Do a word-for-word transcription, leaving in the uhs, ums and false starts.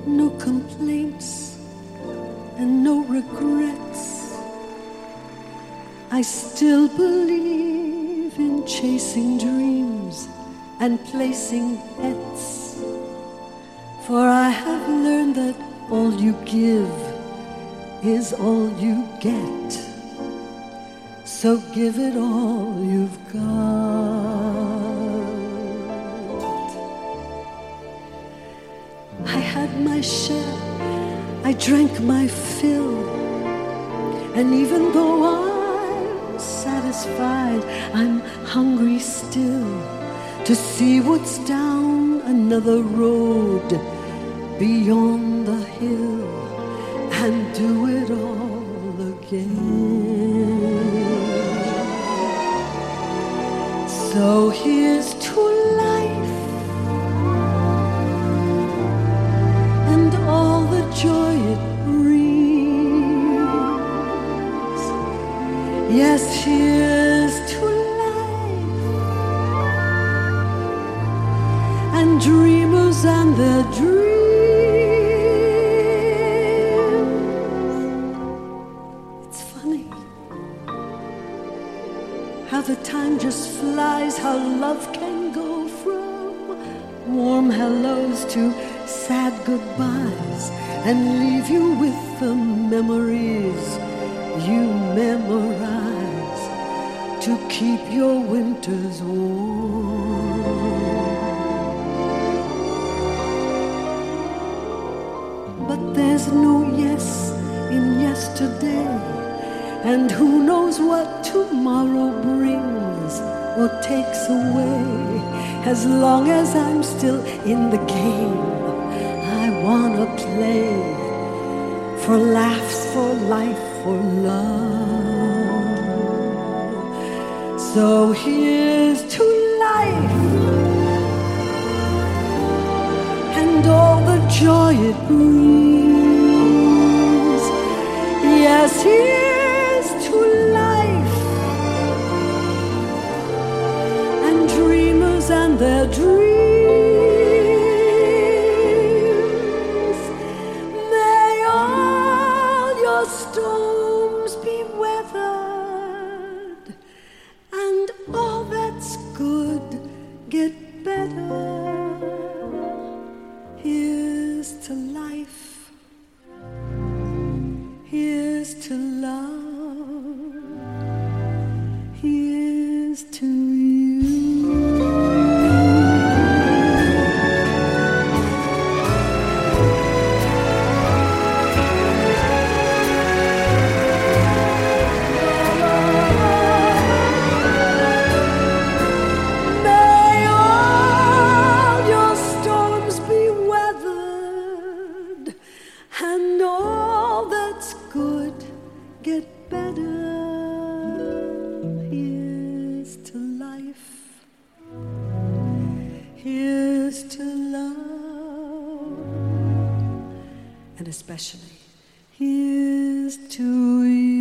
no complaints and no regrets. I still believe in chasing dreams and placing bets, for I have learned that all you give is all you get. So give it all you've got. I had my share, I drank my fill, and even though I'm satisfied, I'm hungry still to see what's down another road beyond the hill and do it all again. So here's to life and all the joy it brings. Yes, here's to life and dreamers and their dreams. It's funny how the time just flies, how love can go from warm hellos to sad goodbyes and leave you with the memories you memorize to keep your winters warm. But there's no yes in yesterday, and who knows what tomorrow brings or takes away. As long as I'm still in the game, I wanna play for laughs, for life, for love. So here's to life and all the joy it brings. Yes, here's to life and dreamers and their dreams. May all your storms be weathered and all that's good get better. Here's to life. Here's to love. Here's to and all that's good get better. Here's to life. Here's to love. And especially, here's to you.